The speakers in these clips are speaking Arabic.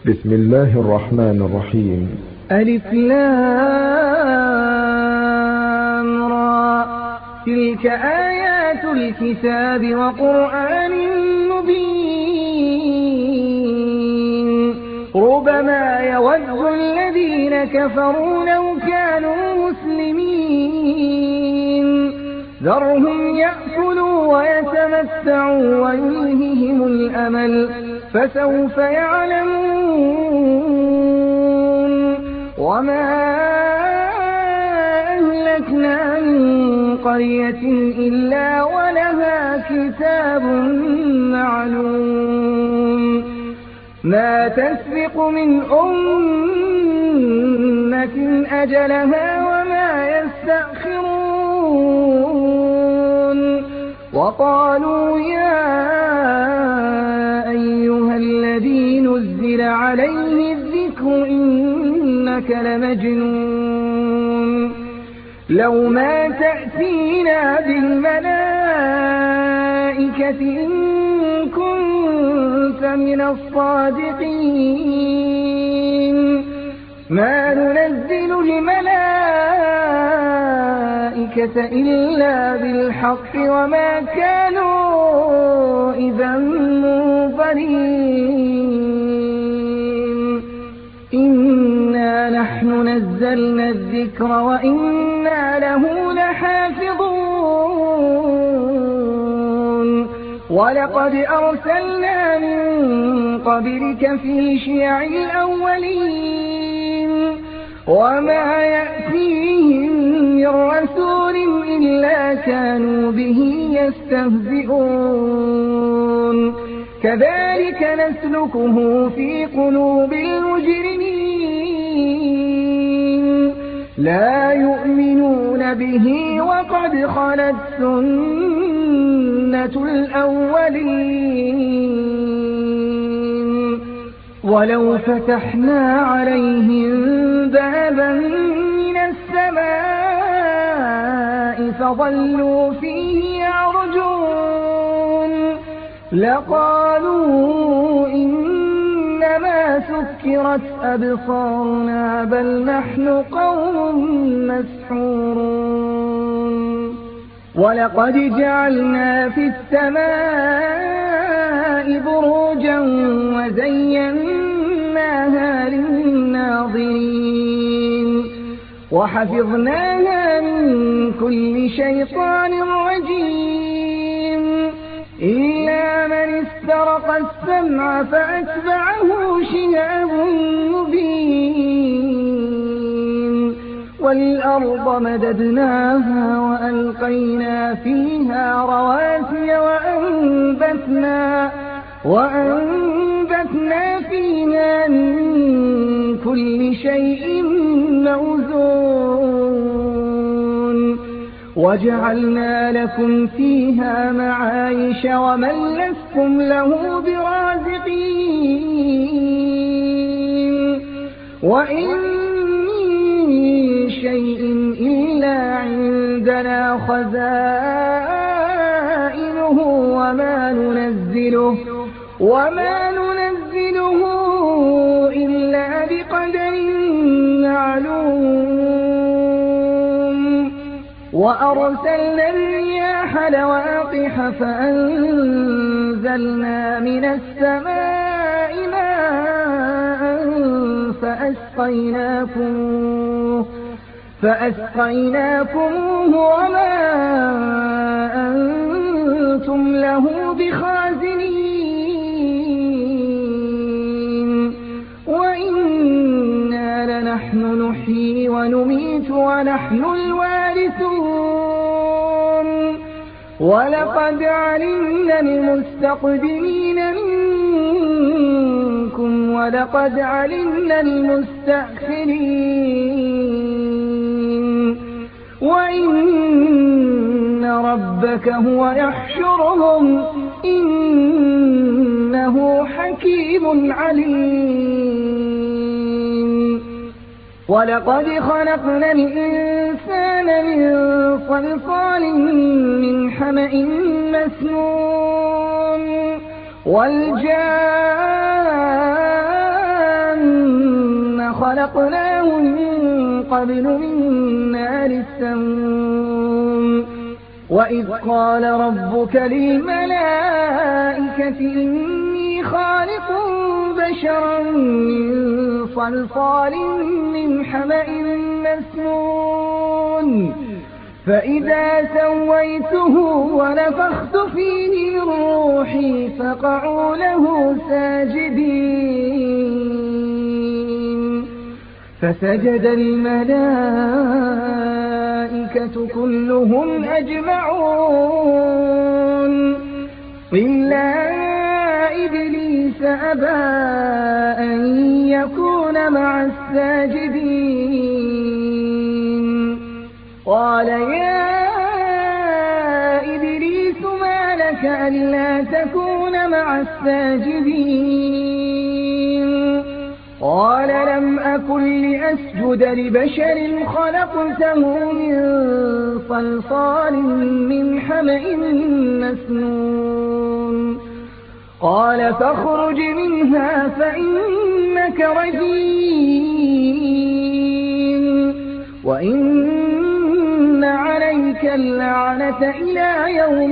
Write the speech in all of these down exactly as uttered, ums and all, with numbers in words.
بسم الله الرحمن الرحيم. ألف لام را، تلك آيات الكتاب وقرآن مبين. ربما يود الذين كفروا لو كانوا مسلمين. ذرهم يأكلوا ويتمتعوا ويلههم الأمل، فسوف يعلمون. وما أهلكنا من قرية إلا ولها كتاب معلوم، ما تسبق من أمة أجلها وما يستأخرون. وقالوا يا أيها الذي نزل عليه الذكر إنك لمجنون، لو ما تأتينا بالملائكة إن كنت من الصادقين. ما ننزل الملائكة إلا بالحق وما كانوا إذا منظرين. إنا نحن نزلنا الذكر وإنا له لحافظون. ولقد أرسلنا من قبلك في شيع الأولين، وما يأتيهم من رسول إلا كانوا به يستهزئون. كذلك نسلكه في قلوب المجرمين، لا يؤمنون به وقد خلت سنة الأولين. ولو فتحنا عليهم بابا من السماء فظلوا فيه يعرجون لقالوا إنما سكرت أبصارنا بل نحن قوم مسحورون. ولقد جعلنا في السماء بروجا وزيناها للناظرين وحفظناها من كل شيطان رجيم إلا من استرق السمع فأتبعه شهاب مبين. والأرض مددناها وألقينا فيها رواسي وأنبتنا, وأنبتنا فيها من كل شيء موزون وجعلنا لكم فيها معايش ومن لستم له برازقين. وإن من شيء إلا عندنا خزائنه وما ننزله, وما ننزله إلا بقدر معلوم. وأرسلنا الرياح لواقح فأنزلنا من السماء ماء فأسقيناكموه, فأسقيناكموه وما أنتم له بخازنين. وإنا لنحن نحيي ونميت ونحن الوارثون. ولقد علمنا المستقدمين منكم ولقد علمنا المستأخرين. وإن ربك هو يحشرهم إنه حكيم عليم. ولقد خلقنا الإنسان من صلصال من حمأ مسنون والجان خلقناهم من قبل من نار السموم وإذ قال ربك للملائكة إني خالق بشرا من صلصال من حمأ مسنون فإذا سويته ونفخت فيه من روحي فقعوا له ساجدين فسجد الملائكة كلهم أجمعون إلا إبليس أبى أن يكون مع الساجدين قال يا إبليس ما لك ألا تكون مع الساجدين قال لم أكن لأسجد لبشر خلقته من صلصال من حمأ مسنون قال فاخرج منها فإنك رجيم وإن عليك اللعنة إلى يوم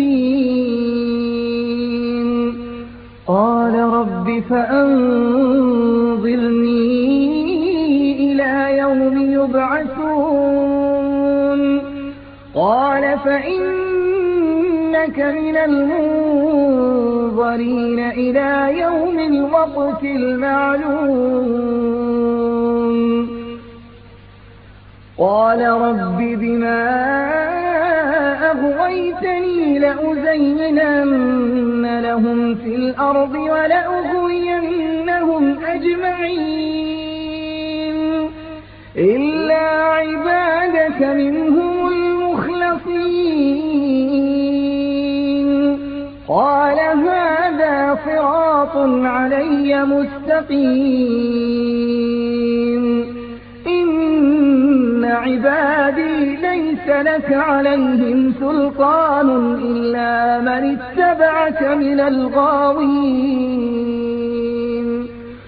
الدين قال رب فأنظرني إلى يوم يبعثون قال فإنك من المنظرين إلى يوم الوقت المعلوم قال رب بما أغويتني لأزينن لهم في الأرض ولأغوينهم أجمعين إلا عبادك منهم المخلصين قال هذا صراط علي مستقيم إن عبادي ليس لك عليهم سلطان إلا من اتبعك من الغاوين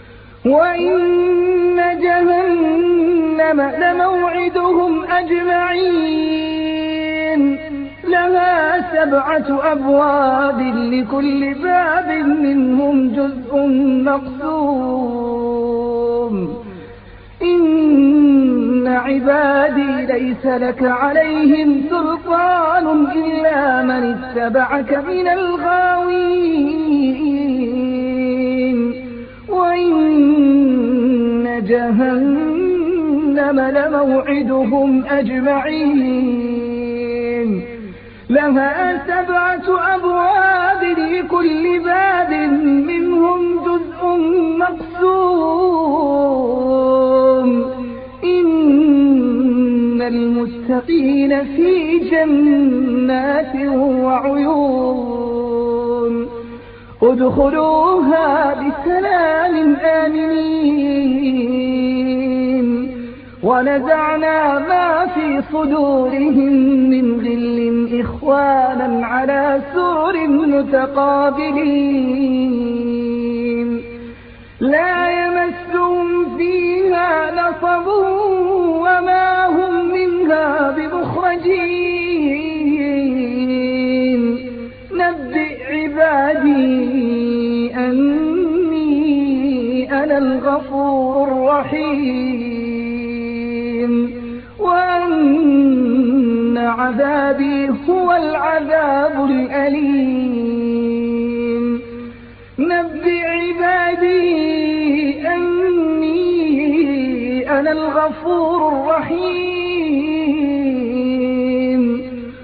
وإن جهنم لموعدهم أجمعين لها سبعة أبواب لكل باب منهم جزء مقسوم إن عبادي ليس لك عليهم سلطان إلا من اتبعك من الغاوين وإن جهنم لموعدهم أجمعين لها سبعة أبواب لكل باب منهم جزء مقسوم إن المتقين في جنات وعيون ادخلوها بسلام آمنين ونزعنا ما في صدورهم من غل إخوانا على سرر متقابلين لا يمسهم فيها نصب وما هم منها بمخرجين نبئ عبادي أني أنا الغفور الرحيم وأن عذابي هو العذاب الأليم نبئ عبادي أني أنا الغفور الرحيم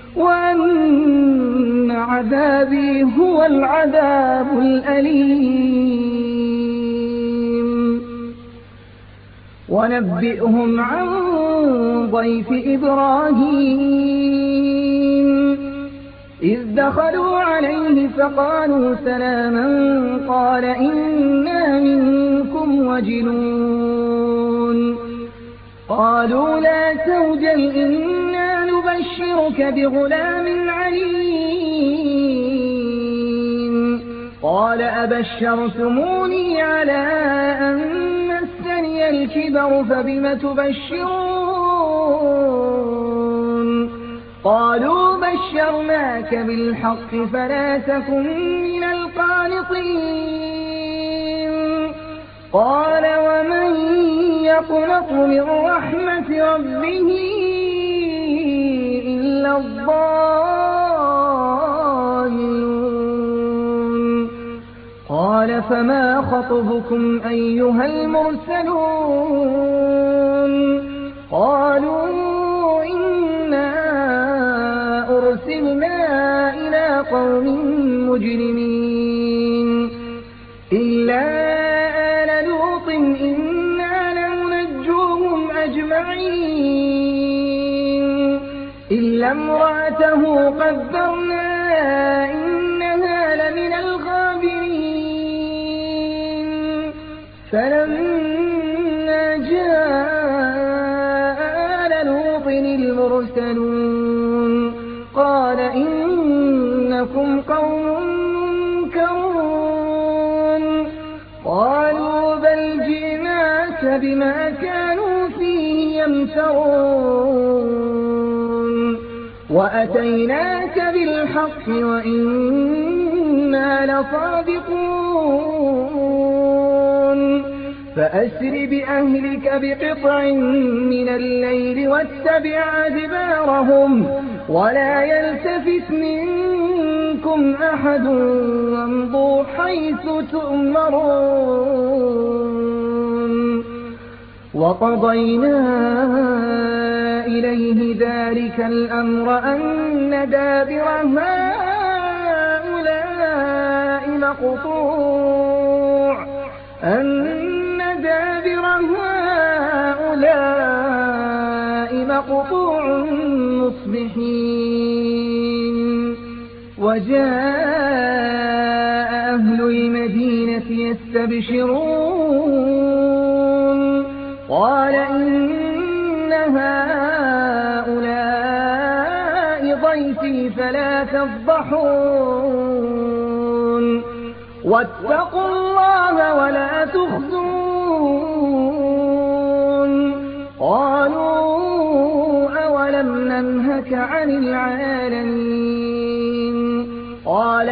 وأن عذابي هو العذاب الأليم ونبئهم عن ضيف إبراهيم إذ دخلوا عليه فقالوا سلاما قال إنا منكم وجلون قالوا لا توجل إنا نبشرك بغلام عليم قال أبشرتموني على أن مسني الكبر الكبر فبم تبشرون قالوا بشرناك بالحق فلا تكن من القانطين قال ومن يقنط من رحمة ربه إلا الضالون قال فما خطبكم أيها المرسلون قالوا إنا أرسلنا إلى قوم مجرمين إلا آل لوط إنا لمنجوهم أجمعين إلا امرأته قدرنا إنها لمن الغابرين فلما جاء آل لوط المرسلون قال إنكم قوم منكرون قالوا بل جئناك بما كانوا فيه يمترون وأتيناك بالحق وإنا لصادقون فأسر بأهلك بقطع من الليل واتبع أدبارهم ولا يلتفت منكم أحد وامضوا حيث تؤمرون وقضينا إليه ذلك الأمر أن دابر هؤلاء مقطوع أن دابر هؤلاء مقطوع مصبحين وجاء أهل المدينة يستبشرون قال إن هؤلاء ضيفي فلا تفضحون واتقوا الله ولا تخزون قالوا أولم ننهك عن العالمين قال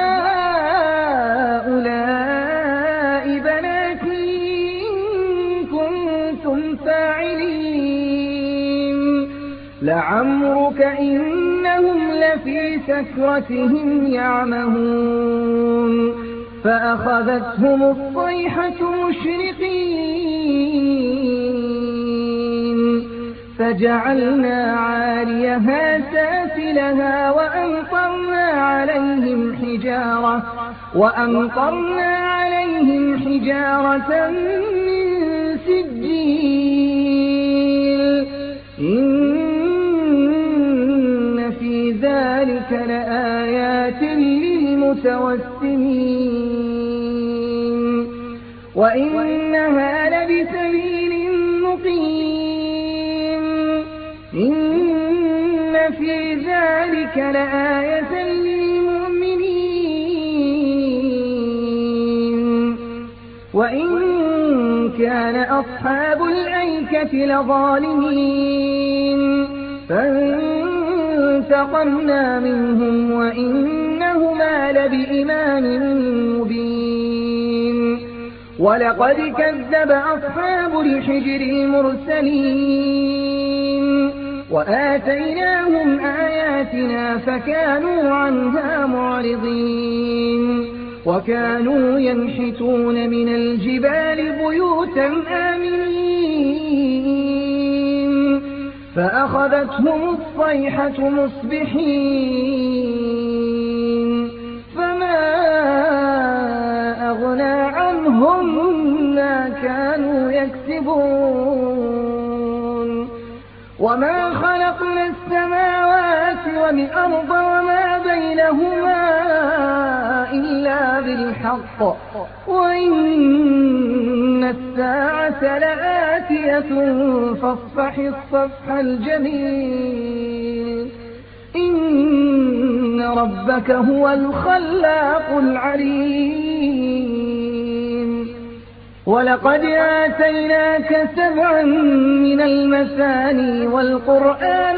هؤلاء بناتي إن كنتم فاعلين لعمرك إنهم لفي سكرتهم يعمهون فأخذتهم الصيحة مشرقين فجعلنا عاليها سافلها وأمطرنا عليهم حجارة وأمطرنا عليهم حجارة من سجيل إن في ذلك لآيات للمتوسمين وإنها لبسبيل مقيم إن في ذلك لآية للمؤمنين وإن كان أصحاب الأيكة لظالمين فانتقمنا منهم وإنهما لبإمام مبين ولقد كذب أصحاب الحجر المرسلين وآتيناهم آياتنا فكانوا عنها معرضين وكانوا ينحتون من الجبال بيوتا آمنين فأخذتهم الصيحة مصبحين فما أغنى عنهم ما كانوا يكسبون وما خلقنا السماوات والأرض وما بينهما إلا بالحق وإن الساعة لآتية فاصفح الصفح الجميل إن ربك هو الخلاق العليم ولقد آتيناك سبعا من المثاني والقرآن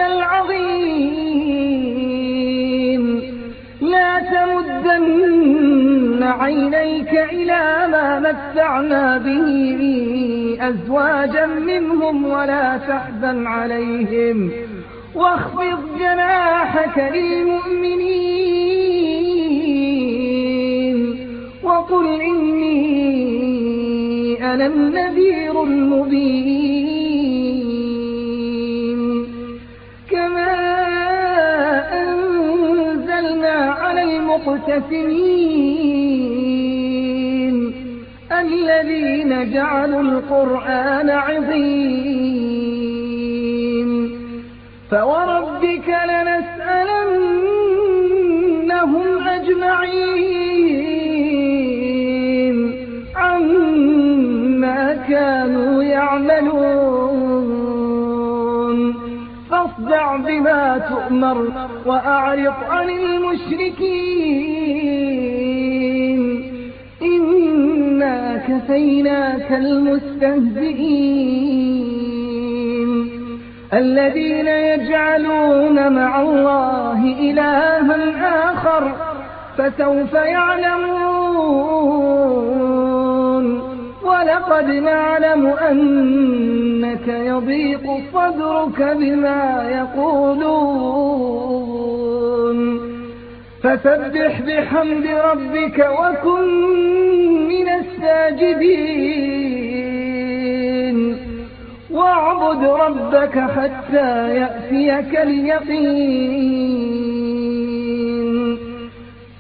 العظيم لا تمدن عينيك إلى ما متعنا به أزواجا منهم ولا تحزن عليهم واخفض جناحك للمؤمنين وقل إني أنا النذير المبين كما أنزلنا على المقتسمين الذين جعلوا القرآن عظيم فوربك لنسألنهم أجمعين عما كانوا يعملون فاصدع بما تؤمر وأعرض عن المشركين إنا كفيناك المستهزئين الذين يجعلون مع الله إلها آخر فسوف يعلمون ولقد نعلم أنك يضيق صدرك بما يقولون فسبح بحمد ربك وكن من الساجدين واعبد ربك حتى يأتيك اليقين